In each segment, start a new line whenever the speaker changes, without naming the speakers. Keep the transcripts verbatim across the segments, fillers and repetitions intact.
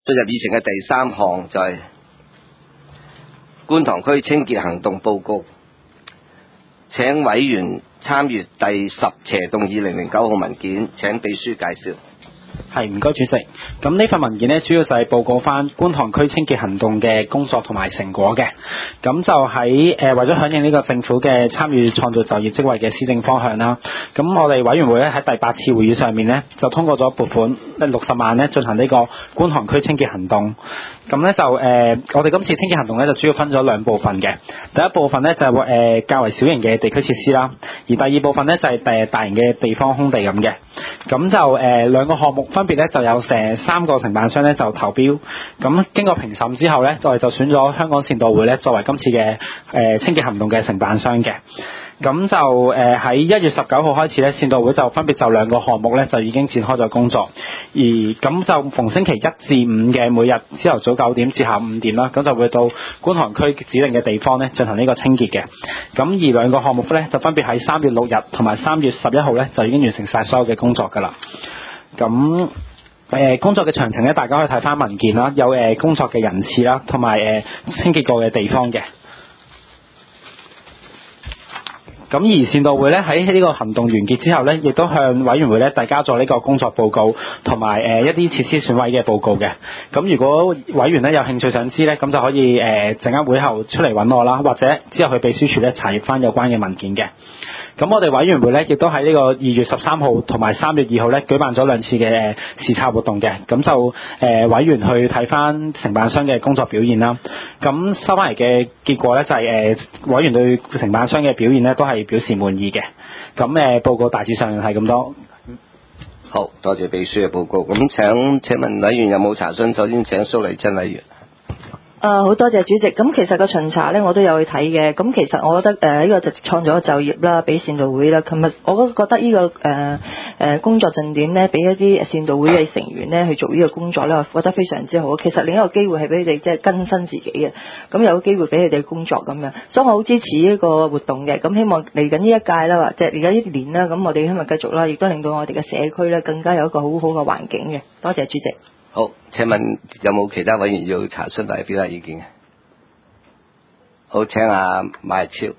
進入議程嘅第三項就係觀塘區清潔行動報告，請委員參閱第十斜動議零零九號文件，請秘書介紹。
係，唔該主席。咁呢份文件呢，主要就係報告翻觀塘區清潔行動嘅工作同埋成果嘅。咁就喺誒、呃、為咗響應呢個政府嘅參與創造就業職位嘅施政方向啦。咁我哋委員會咧喺第八次會議上面呢，就通過咗撥款六十萬呢進行呢個觀塘區清潔行動。咁咧就誒、呃、我哋今次清潔行動咧就主要分咗兩部分嘅。第一部分咧就係、是、誒、呃、較為小型嘅地區設施啦，而第二部分咧就係、是、誒大型嘅地方空地咁嘅。咁就誒、呃、兩個項目分別咧就有成三個承辦商咧就投標，咁經過評審之後咧，我哋就選咗香港善導會咧作為今次嘅誒、呃、清潔行動嘅承辦商嘅。咁就誒喺一月十九號開始咧，善導會就分別就兩個項目咧就已經展開咗工作，而咁就逢星期一至五嘅每日朝頭早九點至下午五點啦，咁就會到觀塘區指定嘅地方咧進行呢個清潔嘅。咁而兩個項目咧就分別喺三月六日同埋三月十一號咧就已經完成晒所有嘅工作㗎啦。咁誒、呃、工作嘅詳情咧，大家可以睇翻文件啦，有誒、呃、工作嘅人次啦，同埋誒清潔過嘅地方嘅。咁而善導會咧喺呢個行動完結之後咧，亦都向委員會咧遞交咗呢個工作報告同埋誒一啲設施損毀嘅報告嘅。咁如果委員咧有興趣想知咧，咁就可以誒陣間會後出嚟揾我啦，或者之後去秘書處咧查閱翻有關嘅文件嘅。咁我哋委員會咧亦都喺呢個二月十三號同埋三月二號咧舉辦咗兩次嘅視察活動嘅。咁就誒、呃、委員去睇翻承辦商嘅工作表現啦。咁收翻嚟嘅結果咧就係、是、誒、呃、委員對承辦商嘅表現咧都係表示滿意嘅。咁誒、呃、報告大致上係咁多。
好多謝秘書嘅報告。咁請請問委員有冇查詢？首先請蘇麗珍委員。
誒好、呃、多謝主席。咁其實個巡查咧我都有去睇嘅。咁其實我覺得誒呢、呃這個就創造咗就業啦，俾善導會啦。琴日我覺得呢、這個誒誒、呃、工作重點咧，俾一啲善導會嘅成員咧去做呢個工作咧，我覺得非常之好。其實另一個機會係俾佢哋即係更新自己嘅，咁有機會俾佢哋工作咁樣。所以我好支持呢個活動嘅。咁希望嚟緊呢一屆啦，或者而家呢年啦，咁我哋希望繼續啦，亦都令到我哋嘅社區咧更加有一個好好嘅環境嘅。多謝主席。
好，請問有冇其他委員要查詢或者表達意見嘅？好，請阿馬日超。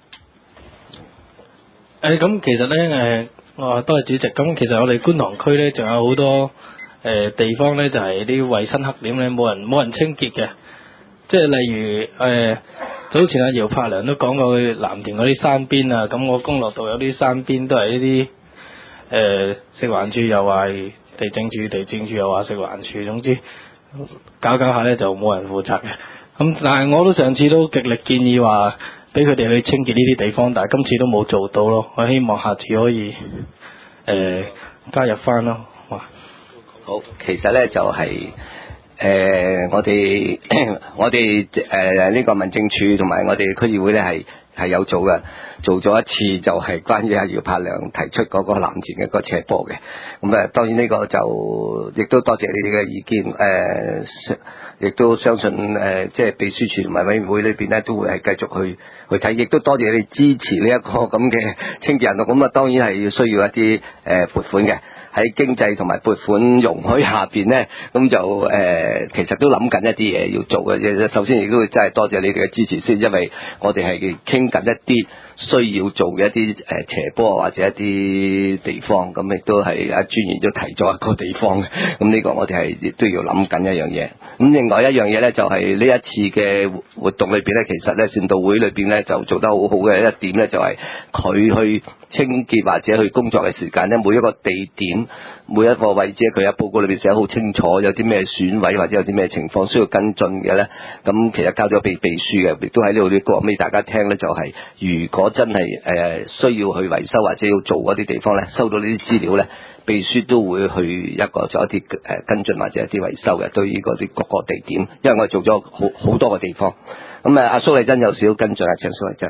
誒咁其實咧誒，我多謝主席。咁其實我哋觀塘區咧，仲有好多誒、呃、地方咧，就係啲衞生黑點咧，冇人冇人清潔嘅。即係例如誒、呃，早前阿姚柏良都講過，去藍田嗰啲山邊啊，咁我公樂道有啲山邊都係呢啲誒食環署又話係地政處，地政處又話食環署，總之搞搞下咧就冇人負責嘅。咁但係我都上次都極力建議話俾佢哋去清潔呢啲地方，但係今次都冇做到咯。我希望下次可以誒、呃、加入翻咯。哇！
好，其實咧就係、是。誒、呃，我哋我哋誒呢個民政處同埋我哋區議會咧係係有做嘅，做咗一次就係關於阿姚柏良提出嗰個藍田嘅個斜坡嘅。咁誒，當然呢個就亦都多謝你哋嘅意見。誒、呃，亦都相信誒、呃，即係秘書處同埋委員會裏邊咧都會係繼續去去睇，亦都多謝你哋支持呢一個咁嘅清潔行動。咁啊，當然係要需要一啲誒撥款嘅。喺經濟同埋撥款容許下邊咧，咁就誒、呃、其實都諗緊一啲嘢要做嘅。首先亦都真係多謝你哋嘅支持先，因為我哋係傾緊一啲需要做嘅一啲誒斜坡或者一啲地方，咁亦都係阿專員都提咗一個地方嘅。咁呢個我哋係亦都要諗緊一樣嘢。咁另外一樣嘢咧，就係、是、呢一次嘅活動裏邊咧，其實咧善導會裏邊咧就做得好好嘅一點咧，就係、是、佢去清潔或者去工作嘅時間咧，每一個地點每一個位置，佢喺報告裏邊寫得好清楚，有啲咩損毀或者有啲咩情況需要跟進嘅咧。咁其實交咗俾秘書嘅，亦都喺呢度啲講俾大家聽咧，就係、是、如果真係誒、呃、需要去維修或者要做嗰啲地方咧，收到呢啲資料咧，秘書都會去一個做一啲誒跟進或者一啲維修嘅，對於嗰啲各個地點，因為我哋做咗好好多個地方。咁啊，阿蘇麗珍有少少跟進啊，請蘇麗珍啊。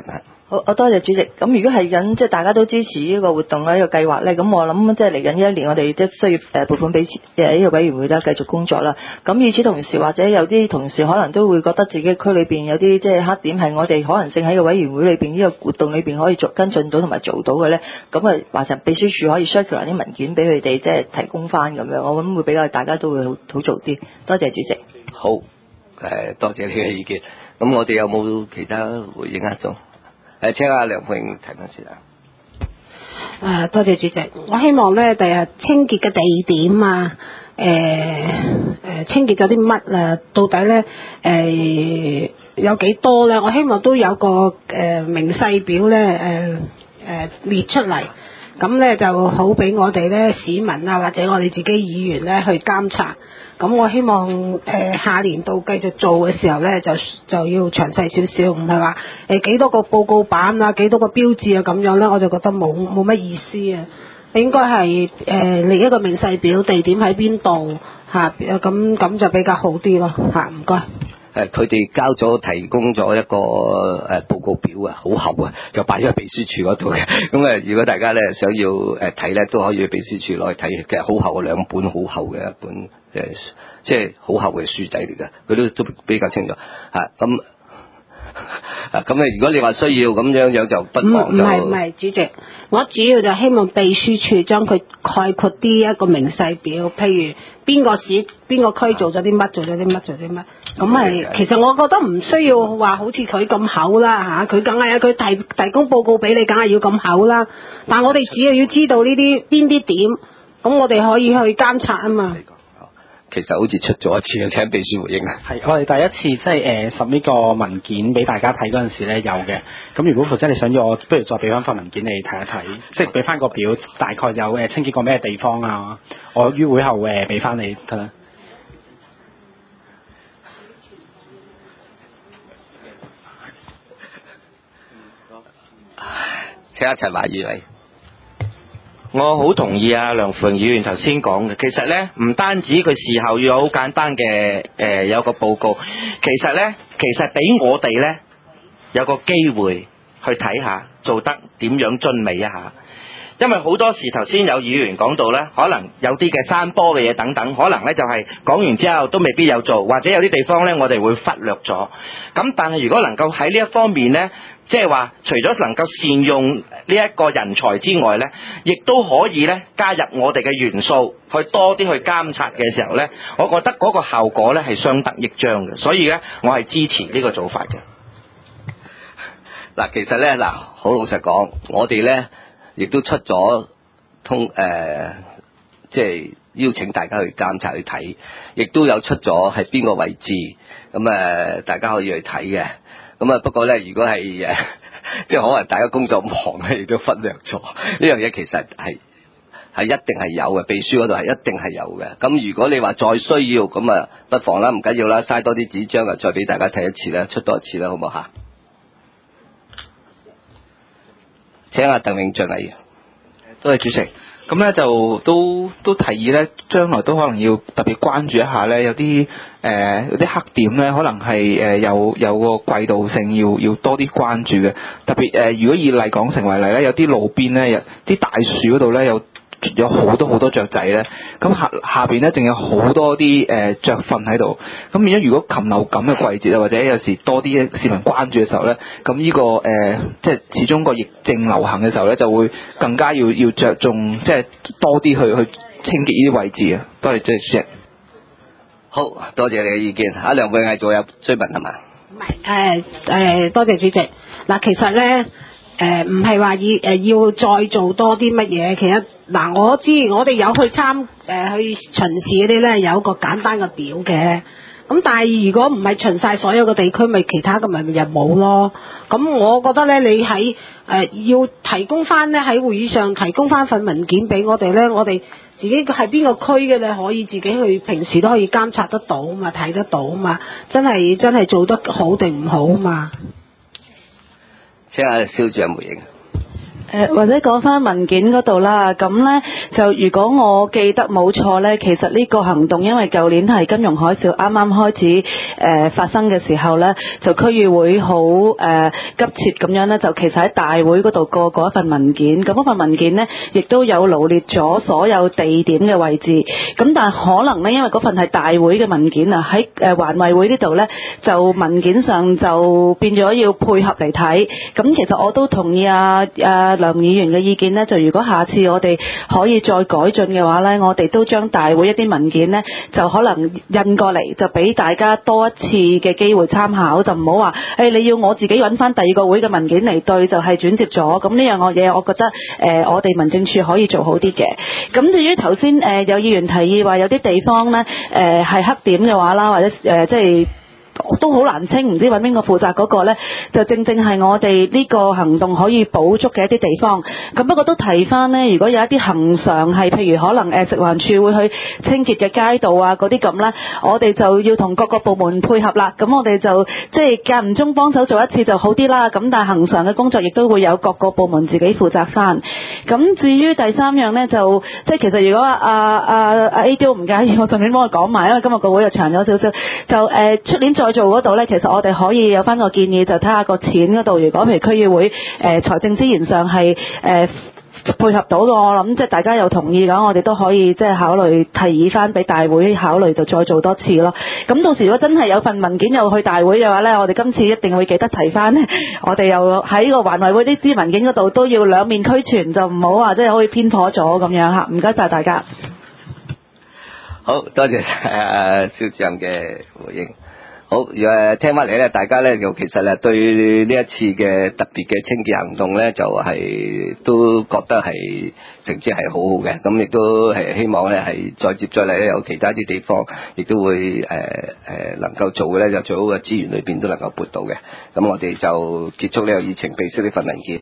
好，我多謝主席。咁如果係緊即係大家都支持呢個活動咧，呢個計劃咧，咁我諗即係嚟緊呢一年，我哋即係需要誒撥款俾誒呢個委員會啦，繼續工作啦。咁與此同時，或者有啲同事可能都會覺得自己區裏邊有啲即係黑點係我哋可能性喺個委員會裏邊呢個活動裏邊可以做跟進到同埋做到嘅咧，咁啊話就秘書處可以 circulate 啲文件俾佢哋即係提供翻咁樣，我諗會比較大家都會好好做啲。多謝主席。
好，誒多謝你嘅意見。咁我哋有冇其他回應啊？仲？誒，請阿梁鳳英提問先啊！
誒、啊，多謝主席。我希望咧，第日清潔嘅地點啊，誒、呃、誒，清潔咗啲乜啊？到底咧，誒、呃、有幾多咧？我希望都有個誒、呃、明細表咧，誒、呃、誒、呃、列出嚟。咁咧就好俾我哋咧市民啊，或者我哋自己議員咧去監察。咁我希望誒、呃、下年度繼續做嘅時候咧，就就要詳細少少，唔係話誒幾多個報告板啊，幾多個標誌啊咁樣咧，我就覺得冇冇乜意思啊。應該係誒列一個明細表，地點喺邊度嚇，咁咁就比較好啲咯嚇。唔該。
誒，佢哋交咗提供咗一個誒報告表啊，好厚啊，就擺咗喺秘書處嗰度嘅。咁誒，如果大家咧想要誒睇咧，都可以去秘書處攞去睇。其實好厚嘅兩本，好厚嘅一本誒，即係好厚嘅書仔嚟嘅，佢都都比較清楚嚇。咁啊咁誒，如果你話需要咁樣樣，就不妨就
唔係唔係，主席，我主要就希望秘書處將佢概括啲一個明細表，譬如邊個市邊個區做咗啲乜，做咗啲乜，做啲乜。咁係，其實我覺得唔需要話好似佢咁厚啦嚇，佢梗係啊，佢提提供報告俾你，梗係要咁厚啦。但我哋只要要知道呢啲邊啲點，咁我哋可以去監察啊嘛。
其實好似出咗一次嘅，請秘書回應啊。
係，我哋第一次即係誒審呢個文件俾大家睇嗰陣時咧有嘅。咁如果傅真你想要我，不如再俾翻份文件你睇一睇，即係俾翻個表，大概有誒清潔過咩地方啊？我於會後誒俾翻你得啦。
請阿陳華議員。
我好同意啊梁鳳議員頭先講嘅，其實咧唔單止佢事後要有好簡單嘅誒、呃、有個報告，其實咧其實俾我哋咧有個機會去睇下做得點樣津美一下，因為好多時頭先有議員講到咧，可能有啲嘅山坡嘅嘢等等，可能咧就係講完之後都未必有做，或者有啲地方咧我哋會忽略咗。咁但係如果能夠喺呢一方面咧，即係話除咗能夠善用呢一個人才之外咧，亦都可以咧加入我哋嘅元素，去多啲去監察嘅時候咧，我覺得嗰個效果咧係相得益彰嘅，所以咧我係支持呢個做法嘅。
嗱，其實咧嗱，好老實講，我哋咧亦都出咗通誒、呃，即係邀請大家去監察去睇，亦都有出咗係邊個位置，咁誒、呃、大家可以去睇嘅。咁啊，不過咧，如果係誒，即係可能大家工作忙咧，亦都忽略咗呢樣嘢，其實係係一定係有嘅，秘書嗰度係一定係有嘅。咁如果你話再需要，咁啊，不妨啦，唔緊要啦，嘥多啲紙張啊，再俾大家睇一次啦，出多一次啦，好唔好嚇？請阿鄧永俊嚟。
多謝主席。咁咧就都都提議咧，將來都可能要特別關注一下咧，有啲誒、呃、有啲黑點咧，可能係誒、呃、有有個季度性要要多啲關注嘅。特別誒、呃，如果以麗港城為例咧，有啲路邊咧，有啲大樹嗰度咧有有好多好多雀仔咧，咁下下邊咧仲有好多啲誒雀糞喺度。咁變咗，如果禽流感嘅季節啊，或者有時多啲市民關注嘅時候咧，咁呢、這個誒、呃、即係始終個疫症流行嘅時候咧，就會更加要要着重即係多啲去去清潔呢啲位置啊。多謝主席。
好多謝你嘅意見。阿梁永毅仲有追問係嘛？
唔係誒誒，多謝主席。嗱，其實咧。誒唔係話要誒、呃、要再做多啲乜嘢，其實嗱、呃、我知我哋有去參誒、呃、去巡視嗰啲咧，有一個簡單嘅表嘅。咁但係如果唔係巡晒所有嘅地區，咪其他嘅咪又冇咯。咁我覺得咧，你喺誒、呃、要提供翻咧喺會議上提供翻份文件俾我哋咧，我哋自己係邊個區嘅咧，可以自己去平時都可以監察得到嘛，睇得到嘛，真係真係做得好定唔好嘛。
請阿蕭主任回應。
誒或者講翻文件嗰度啦，咁呢，就如果我記得冇錯呢，其實呢個行動因為舊年係金融海嘯啱啱開始誒、呃、發生嘅時候呢，就區議會好誒、呃、急切咁樣呢，就其實喺大會嗰度過過一份文件，咁嗰份文件呢，亦都有羅列咗所有地點嘅位置，咁但係可能呢，因為嗰份係大會嘅文件啊，喺誒環衛會呢度呢，就文件上就變咗要配合嚟睇，咁其實我都同意啊啊梁議員嘅意見呢，就如果下次我哋可以再改進嘅話呢，我哋都將大會一啲文件呢，就可能印過嚟，就俾大家多一次嘅機會參考，就唔好話誒你要我自己揾翻第二個會嘅文件嚟對，就係、是、轉接咗。咁呢樣我嘢，我覺得誒、呃、我哋民政處可以做好啲嘅。咁至於頭先誒有議員提議話有啲地方呢誒係、呃、黑點嘅話啦，或者誒、呃、即係。都好難清，唔知揾邊個負責嗰個呢，就正正係我哋呢個行動可以補足嘅一啲地方。咁不過都提翻呢，如果有一啲恆常係，譬如可能誒食環署會去清潔嘅街道啊嗰啲咁啦，我哋就要同各個部門配合啦。咁我哋就即係間唔中幫手做一次就好啲啦。咁但係恆常嘅工作亦都會有各個部門自己負責翻。咁至於第三樣呢，就即係其實如果阿阿阿 A 都唔介意，我順便幫佢講埋，因為今日個會又長咗少少，就誒出年再。做嗰度呢，其實我哋可以有翻個建議，就睇下個錢嗰度，如果譬如區議會誒、呃、財政資源上係誒、呃、配合到嘅，我諗即係大家有同意嘅，我哋都可以即係考慮提議翻俾大會考慮，就再做多次咯。咁到時如果真係有份文件又去大會嘅話呢，我哋今次一定會記得提翻，我哋又喺個環衛會呢支文件嗰度都要兩面俱全，就唔好話即係可以偏頗咗咁樣嚇。唔該晒大家。
好多謝誒蕭主任嘅回應。好，誒聽翻嚟咧，大家咧就其實咧對呢一次嘅特別嘅清潔行動咧，就係、是、都覺得係成績係好好嘅，咁亦都係希望咧係再接再厲咧，有其他啲地方亦都會誒誒、呃呃、能夠做嘅咧，就最好嘅資源裏邊都能夠撥到嘅。咁我哋就結束呢個議程，備悉呢份文件。